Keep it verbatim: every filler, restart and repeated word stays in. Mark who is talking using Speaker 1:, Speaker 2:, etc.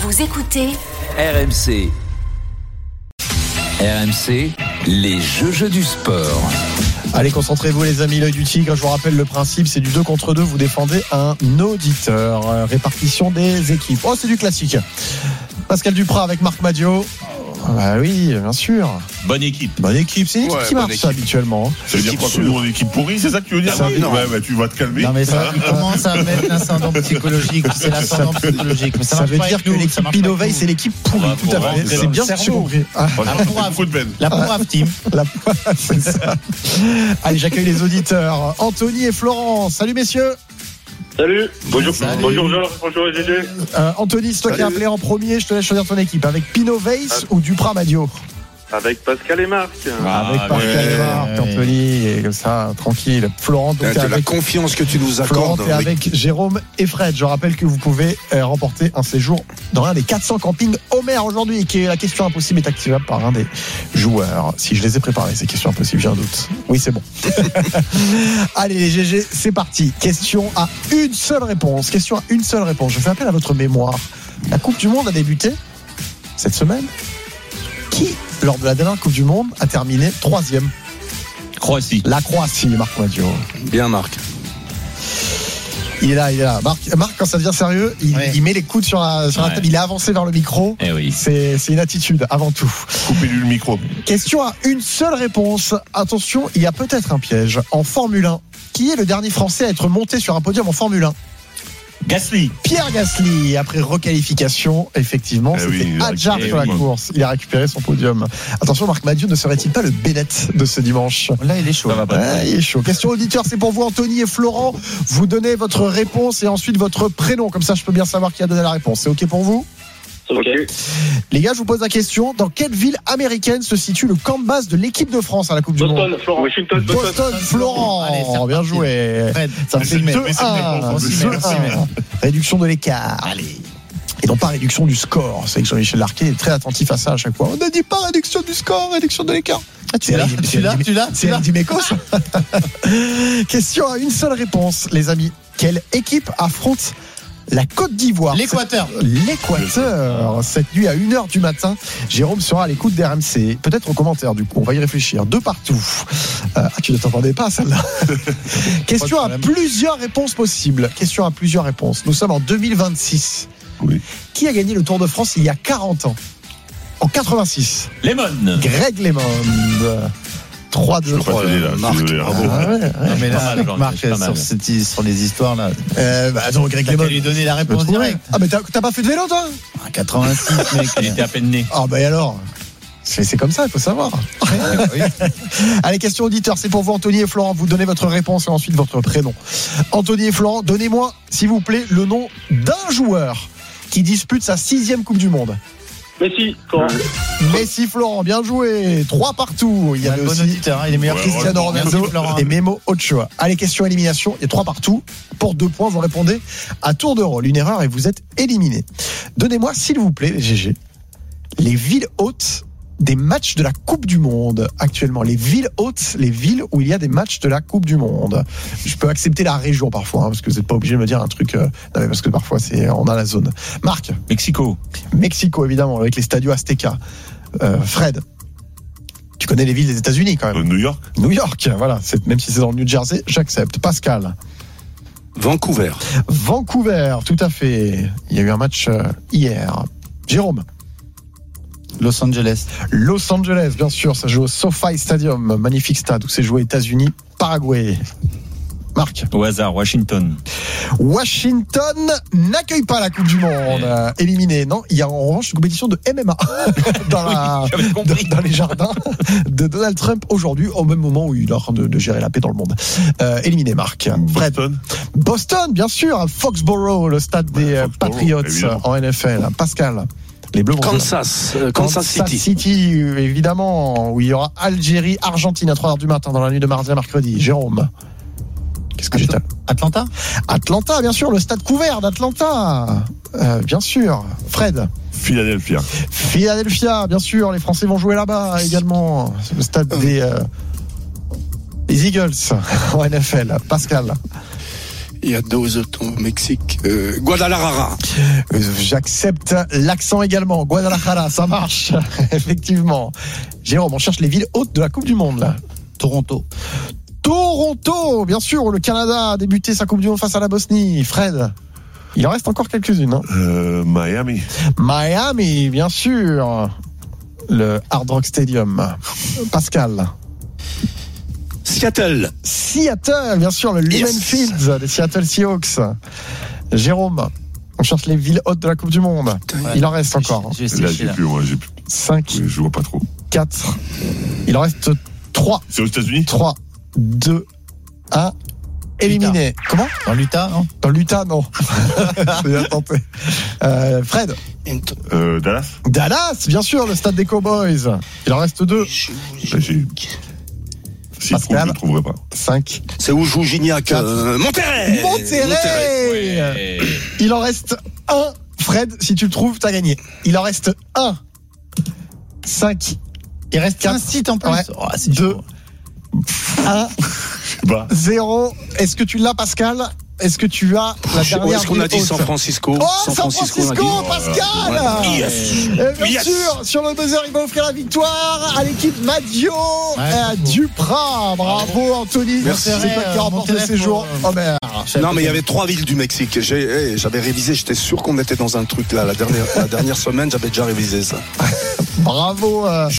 Speaker 1: Vous écoutez
Speaker 2: R M C. R M C, les jeux du sport.
Speaker 3: Allez, concentrez-vous les amis, l'œil du tigre. Je vous rappelle le principe, c'est du deux contre deux. Vous défendez un auditeur. Euh, répartition des équipes. Oh, c'est du classique. Pascal Duprat avec Marc Madiot. Bah oui, bien sûr.
Speaker 4: Bonne équipe.
Speaker 3: Bonne équipe, c'est une équipe
Speaker 5: Ouais,
Speaker 3: qui marche
Speaker 5: équipe.
Speaker 3: ça habituellement.
Speaker 5: Ça veut dire quoi que nous on est équipe pourrie, c'est ça que tu veux dire?
Speaker 3: Ça,
Speaker 5: non, ouais, bah, tu vas te calmer.
Speaker 6: Non mais ça, il commence à mettre l'ascendant psychologique. C'est l'ascendant psychologique. Mais ça,
Speaker 3: Ça
Speaker 6: marche
Speaker 3: veut
Speaker 6: pas
Speaker 3: dire
Speaker 6: avec
Speaker 3: que
Speaker 6: nous, ça
Speaker 3: l'équipe
Speaker 6: marche pas avec
Speaker 3: Pinovey,
Speaker 6: nous.
Speaker 3: c'est l'équipe pourrie.
Speaker 4: On va
Speaker 3: Tout à
Speaker 4: pouvoir
Speaker 3: fait.
Speaker 4: rentrer
Speaker 3: C'est
Speaker 4: dans
Speaker 3: bien
Speaker 6: le
Speaker 3: ce que j'ai
Speaker 6: cerveau.
Speaker 3: compris. Ah,
Speaker 5: Moi, je pense beaucoup de peine.
Speaker 6: La Pourave Team.
Speaker 3: la... c'est ça. Allez, j'accueille les auditeurs. Anthony et Florent. Salut messieurs.
Speaker 7: Salut, bonjour,
Speaker 6: Salut.
Speaker 7: bonjour Georges, bonjour G G.
Speaker 3: Euh, Anthony, c'est toi qui as appelé en premier. Je te laisse choisir ton équipe. Avec Pinovey ou Duprat Madiot?
Speaker 7: Avec Pascal et Marc.
Speaker 4: Ah,
Speaker 3: Avec Pascal
Speaker 4: ouais,
Speaker 3: et Marc,
Speaker 6: ouais.
Speaker 3: Anthony, et comme ça, tranquille. Florent, donc
Speaker 5: De la
Speaker 3: avec
Speaker 5: confiance que tu nous
Speaker 3: Florent
Speaker 5: accordes.
Speaker 3: et avec Jérôme et Fred. Je rappelle que vous pouvez euh, remporter un séjour dans l'un des quatre cents campings Homer aujourd'hui, qui est la question impossible est activable par un des joueurs. Si je les ai préparés, ces questions impossibles, j'ai un doute. Oui, c'est bon. Allez, les G G, c'est parti. Question à une seule réponse. Question à une seule réponse. Je fais appel à votre mémoire. La Coupe du Monde a débuté cette semaine. Qui, lors de la dernière Coupe du Monde, a terminé troisième?
Speaker 4: Croatie.
Speaker 3: La Croatie, Marc Madiot.
Speaker 5: Bien, Marc.
Speaker 3: Il est là, il est là. Marc, Marc quand ça devient sérieux, il,
Speaker 6: Ouais.
Speaker 3: il met les coudes sur la, sur la
Speaker 4: Ouais.
Speaker 3: table. Il est avancé vers le micro.
Speaker 4: Eh oui.
Speaker 3: C'est, c'est une attitude, avant tout.
Speaker 5: Coupez-lui le micro.
Speaker 3: Question à une seule réponse. Attention, il y a peut-être un piège. En Formule un, qui est le dernier Français à être monté sur un podium en Formule un?
Speaker 4: Gasly.
Speaker 3: Pierre Gasly, après requalification, effectivement,
Speaker 5: Eh
Speaker 3: c'était
Speaker 5: oui, il a
Speaker 3: Hadjar
Speaker 4: récupéré,
Speaker 3: sur la
Speaker 4: oui.
Speaker 3: course. Il a récupéré son podium. Attention, Marc Madiot ne serait-il pas le Bennett de ce dimanche?
Speaker 6: Là, il est chaud.
Speaker 4: Ça va pas.
Speaker 3: Ouais, il est chaud. Question auditeur, c'est pour vous, Anthony et Florent. Vous donnez votre réponse et ensuite votre prénom. Comme ça, je peux bien savoir qui a donné la réponse. C'est OK pour vous?
Speaker 7: Ok.
Speaker 3: Les gars, je vous pose la question. Dans quelle ville américaine se situe le camp de base de l'équipe de France à la Coupe du Monde?
Speaker 7: Boston, Florent. Washington, Boston.
Speaker 3: Boston, Florent.
Speaker 6: Allez, c'est reparti.
Speaker 3: Bien joué.
Speaker 6: Fred,
Speaker 3: Ça
Speaker 6: on
Speaker 3: fait
Speaker 6: s'y met,
Speaker 3: deux
Speaker 6: on s'y met,
Speaker 3: un.
Speaker 6: on s'y met, on s'y met.
Speaker 3: Réduction de l'écart.
Speaker 6: Allez.
Speaker 3: Et non pas réduction du score. C'est que Jean-Michel Larquet est très attentif à ça à chaque fois. On ne dit pas réduction du score, réduction de l'écart. Ah,
Speaker 6: Tu l'as, tu l'as, tu l'as,
Speaker 3: C'est
Speaker 6: tu l'as.
Speaker 3: Andy Mekos. Question à une seule réponse, les amis. Quelle équipe affronte la Côte d'Ivoire?
Speaker 6: L'Équateur.
Speaker 3: L'Équateur. Cette nuit à une heure du matin, Jérôme sera à l'écoute d'R M C. Peut-être au commentaire, du coup. On va y réfléchir. De partout. Euh, ah, tu ne t'entendais pas à celle-là. Question à plusieurs réponses possibles. Question à plusieurs réponses. Nous sommes en deux mille vingt-six.
Speaker 5: Oui.
Speaker 3: Qui a gagné le Tour de France il y a quarante ans? En quatre-vingt-six.
Speaker 4: Lemon.
Speaker 3: Greg LeMond. trois deux.
Speaker 5: Je peux pas t'aider là, je suis désolé.
Speaker 3: Ah
Speaker 5: Bravo.
Speaker 3: ouais, ouais.
Speaker 6: Non, mais là,
Speaker 4: Pas mal,
Speaker 6: avec
Speaker 4: Jean,
Speaker 6: Marc,
Speaker 4: c'est pas mal.
Speaker 6: sur, cette- sur les histoires là,
Speaker 3: Euh, bah, attends, Greg
Speaker 6: t'as qu'à
Speaker 3: LeMond.
Speaker 6: lui donner la
Speaker 3: Je peux
Speaker 6: réponse
Speaker 3: trouver.
Speaker 6: directe.
Speaker 3: Ah, mais t'as, t'as pas fait de vélo, toi?
Speaker 6: Ah, quatre-vingt-six, mec.
Speaker 4: Il était à peine né.
Speaker 3: Ah, bah, et alors? C'est, c'est comme ça, il faut savoir.
Speaker 6: Oui.
Speaker 3: Allez, question auditeur, c'est pour vous, Anthony et Florent. Vous donnez votre réponse et ensuite votre prénom. Anthony et Florent, donnez-moi, s'il vous plaît, le nom d'un joueur qui dispute sa sixième Coupe du Monde.
Speaker 7: Messi, Florent.
Speaker 3: Messi, Florent, bien joué. Trois partout. Il y
Speaker 6: Il y a
Speaker 3: avait
Speaker 6: un bon
Speaker 3: aussi
Speaker 6: auditeur, hein, il est meilleur
Speaker 5: Ouais,
Speaker 6: que
Speaker 3: Cristiano
Speaker 5: ouais,
Speaker 3: Ronaldo
Speaker 6: merci, Florent.
Speaker 3: et Memo Ochoa. Allez, question élimination. Il y a trois partout. Pour deux points, vous répondez à tour de rôle. Une erreur et vous êtes éliminé. Donnez-moi, s'il vous plaît, les G G, les villes hôtes des matchs de la Coupe du Monde actuellement. Les villes hôtes, les villes où il y a des matchs de la Coupe du Monde. Je peux accepter la région parfois, hein, parce que vous n'êtes pas obligé de me dire un truc. Euh, non, mais parce que parfois, c'est on a la zone. Marc,
Speaker 4: Mexico.
Speaker 3: Mexico évidemment, avec les Stadio Azteca. Euh, Fred, tu connais les villes des États-Unis quand même.
Speaker 5: Euh, New York.
Speaker 3: New York, voilà. C'est, même si c'est dans le New Jersey, j'accepte. Pascal.
Speaker 5: Vancouver.
Speaker 3: Vancouver, tout à fait. Il y a eu un match euh, hier. Jérôme.
Speaker 6: Los Angeles.
Speaker 3: Los Angeles, bien sûr, ça joue au SoFi Stadium, magnifique stade où c'est joué États-Unis, Paraguay. Marc.
Speaker 4: Au hasard, Washington.
Speaker 3: Washington n'accueille pas la Coupe du Monde, euh, éliminé. Non, il y a en revanche une compétition de M M A dans, la,
Speaker 4: j'avais compris.
Speaker 3: dans, dans les jardins de Donald Trump aujourd'hui, au même moment où il est en train de, de gérer la paix dans le monde. Euh, éliminé, Marc. Fred.
Speaker 5: Boston.
Speaker 3: Boston, bien sûr, à Foxborough, le stade des euh,
Speaker 5: Foxborough,
Speaker 3: Patriots
Speaker 5: évidemment.
Speaker 3: en N F L. Pascal. Les Bleus vont jouer.
Speaker 8: Kansas, euh, Kansas, City.
Speaker 3: City, évidemment, où il y aura Algérie, Argentine à trois heures du matin dans la nuit de mardi à mercredi. Jérôme. Qu'est-ce que j'ai dit ?
Speaker 6: Atlanta.
Speaker 3: Atlanta, bien sûr, le stade couvert d'Atlanta. Euh, bien sûr. Fred.
Speaker 5: Philadelphia.
Speaker 3: Philadelphia, bien sûr, les Français vont jouer là-bas également. C'est le stade des, euh, des Eagles en N F L. Pascal.
Speaker 1: Il y a deux autres au Mexique. Euh, Guadalajara.
Speaker 3: Euh, J'accepte l'accent également. Guadalajara, ça marche. Effectivement. Jérôme, on cherche les villes hautes de la Coupe du Monde, là.
Speaker 6: Toronto.
Speaker 3: Toronto, bien sûr, où le Canada a débuté sa Coupe du Monde face à la Bosnie. Fred, il en reste encore quelques-unes. Hein.
Speaker 5: Euh, Miami.
Speaker 3: Miami, bien sûr. Le Hard Rock Stadium. Pascal.
Speaker 1: Seattle.
Speaker 3: Seattle, bien sûr, le Lumen
Speaker 1: Yes.
Speaker 3: Fields des Seattle Seahawks. Jérôme, on cherche les villes hautes de la Coupe du Monde. Il en reste encore.
Speaker 6: J'ai
Speaker 5: Là,
Speaker 6: séché,
Speaker 5: j'ai
Speaker 6: là.
Speaker 5: plus, moi, j'ai plus.
Speaker 3: cinq,
Speaker 5: Je vois pas trop.
Speaker 3: quatre. Il en reste trois.
Speaker 5: C'est aux États-Unis?
Speaker 3: trois, deux, un. Éliminé. Comment?
Speaker 6: Dans l'Utah, non?
Speaker 3: Dans l'Utah, non. J'ai bien tenté. Euh, Fred.
Speaker 5: Euh, Dallas?
Speaker 3: Dallas, bien sûr, le stade des Cowboys. Il en reste deux.
Speaker 5: Là, j'ai. S'il trouve,
Speaker 3: Pascal.
Speaker 5: je ne trouverai pas.
Speaker 3: cinq.
Speaker 1: C'est où joue Gignac euh, Monterrey.
Speaker 3: Monterrey. Il en reste un. Fred, si tu le trouves, t'as gagné. Il en reste un. cinq.
Speaker 6: Il reste
Speaker 3: Quatre.
Speaker 6: un site en plus.
Speaker 3: Ouais.
Speaker 6: Oh, c'est
Speaker 3: Deux.
Speaker 6: chaud.
Speaker 3: un.
Speaker 5: Bah.
Speaker 3: zéro. Est-ce que tu l'as, Pascal? Est-ce que tu as la
Speaker 1: Je-
Speaker 3: dernière
Speaker 1: Est-ce qu'on a
Speaker 3: ville
Speaker 1: dit
Speaker 3: haute
Speaker 1: San Francisco?
Speaker 3: Oh, San Francisco,
Speaker 1: on a dit.
Speaker 3: Pascal.
Speaker 1: Yes.
Speaker 3: Et bien
Speaker 1: Yes.
Speaker 3: sûr, sur le buzzer, il va offrir la victoire à l'équipe Madio
Speaker 6: Ouais,
Speaker 3: et à
Speaker 6: bravo.
Speaker 3: Duprat. Bravo, Anthony.
Speaker 1: Merci.
Speaker 3: C'est toi qui remporte le
Speaker 6: Monterrey
Speaker 3: séjour.
Speaker 6: pour, euh,
Speaker 3: Homer.
Speaker 1: Non, mais il y avait trois villes du Mexique. J'ai, hey, j'avais révisé, j'étais sûr qu'on était dans un truc là. La dernière, la dernière semaine, j'avais déjà révisé ça.
Speaker 3: Bravo. euh,